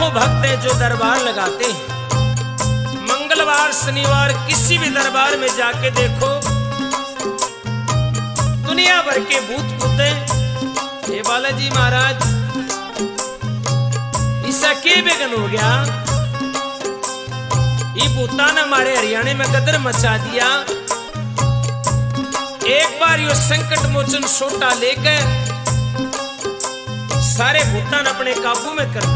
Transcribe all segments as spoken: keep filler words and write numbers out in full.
लाखों भक्त हैं जो दरबार लगाते हैं। मंगलवार शनिवार किसी भी दरबार में जाके देखो, दुनिया भर के भूत पूते। ये बालाजी महाराज इसका के बेगन हो गया, ये भूता ने हमारे हरियाणा में गदर मचा दिया। एक बार यो संकट मोचन सोटा लेकर सारे भूतान अपने काबू में कर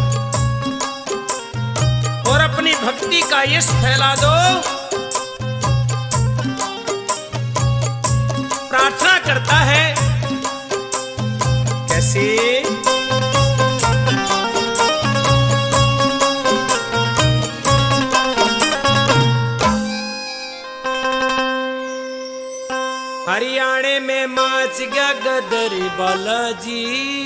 और अपनी भक्ति का यश फैला दो। प्रार्थना करता है कैसे? हरियाणा में माच गया गदर बालाजी,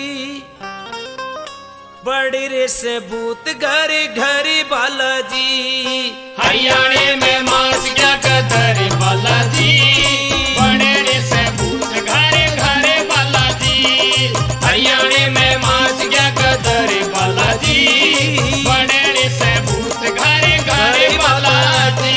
बड़ी रे से भूत घर घर बालाजी। हरियाणा में माच गया गदर बालाजी, बड़े रे से भूत घर घर बालाजी। हरियाणा में माच गया गदर बालाजी, बड़े रे से भूत घर घर बालाजी।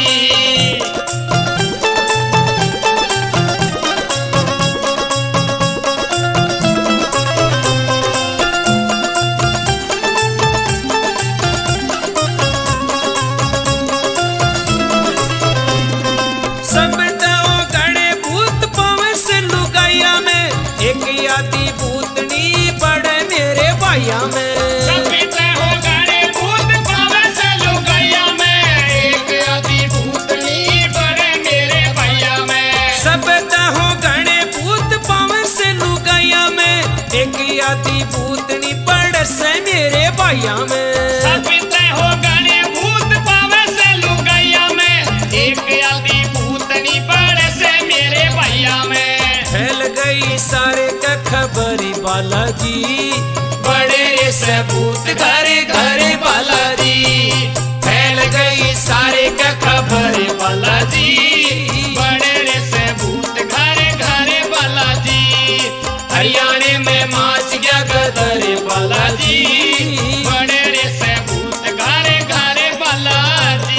आती भूतनी पड़ से मेरे भाइया में, सपिते हो गणे भूत पावे से लुगाइया में। एक आती भूतनी पड़ से मेरे भैया में। फैल गई सारे का खबरी बालाजी, बड़े रे से भूत घरे घरे बालाजी। फैल गई सारे का खबरी बालाजी, बड़े रे से भूत घरे घरे बालाजी। हरियाणा में माच गया गदर बालाजी, बड़े रे से भूत घरे घरे बालाजी।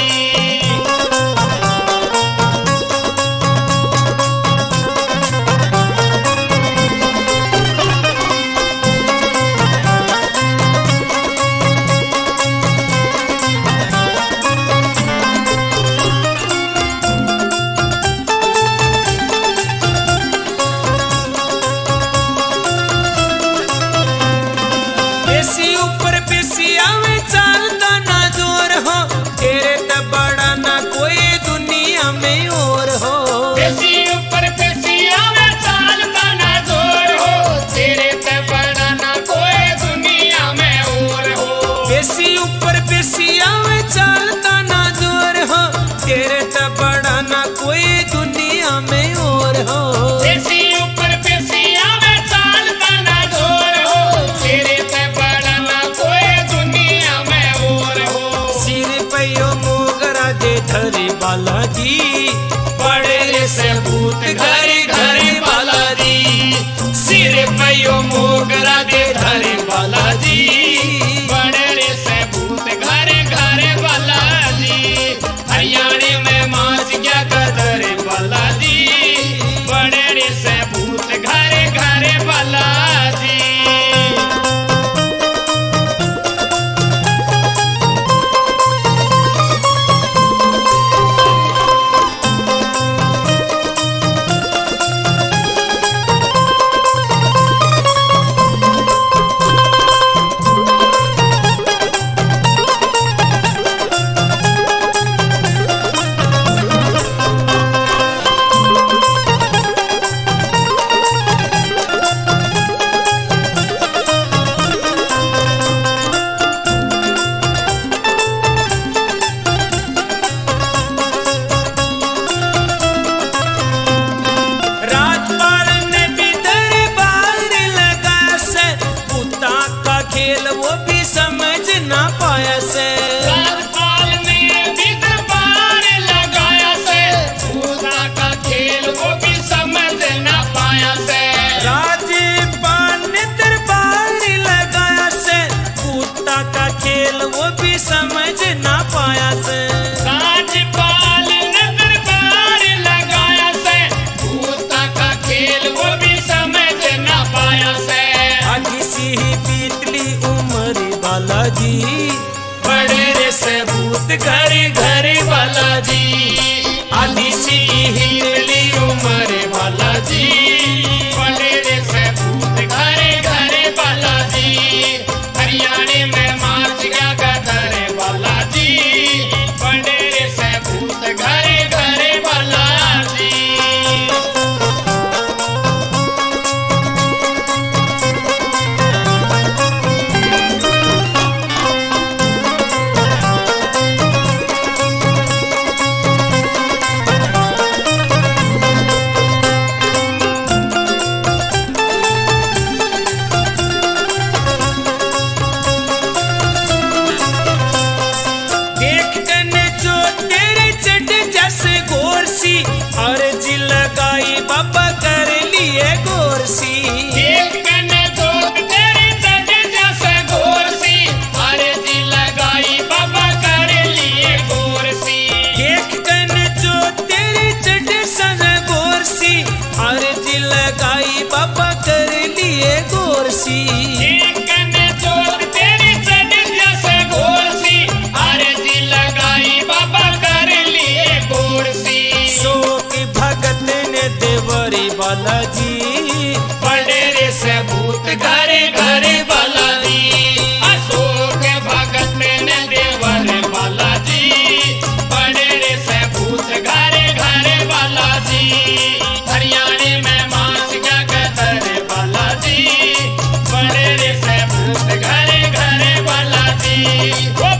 ऊपर पेशी आवे चलता ना जोर हो, तेरे तो बड़ा ना कोई दुनिया में और हो। पेशी ऊपर पेशी आवे चलता ना जोर हो, तेरे तो बड़ा ना कोई दुनिया में और हो। पेशी ऊपर पेशी आवे चलता ना जोर हो, तेरे तो बड़ा ना कोई दुनिया में और हो। पेशी ऊपर पेशी आवे चलता ना जोर हो, तेरे तो बड़ा ना कोई दुनिया में और हो। सिर पे यो मोगरा दे धरे बालाजी, बड़े रे से भूत घरे घरे बालाजी। सिर पे यो मोगरा दे धरे बालाजी, बड़े रे से भूत घरे घरे बालाजी। हरियाणा में माच गया गदर बालाजी, बड़े रे से भूत घरे घरे बालाजी। घरे घरे बालाजी, आधी सी हिलली उमर बालाजी, बड़े से भूत घरे घरे बालाजी, हरियाणे में मार्च गया घरे बालाजी, बड़े से भूत घरे घरे बालाजी। अर्जी लगाई बाबा कर लिए गोरसी, एक कने दो तेरे चट जैसे गोरसी, अर्जी लगाई बाबा कर लिए गोरसी, एक कने जो तेरे चट सन गोरसी, अर्जी लगाई बाबा कर लिए गोरसी, एक कने दो तेरे चट जैसे गोरसी, अर्जी लगाई बाबा कर लिए गोरसी। भगत ने देवरी बालाजी, बड़े से भूत घरे घरे बालाजी, अशोक भगत ने देवर बालाजी, बड़े से भूत घरे घरे बालाजी, हरियाणे में मांस क्या कहते बालाजी, बड़े से भूत घरे घरे बालाजी।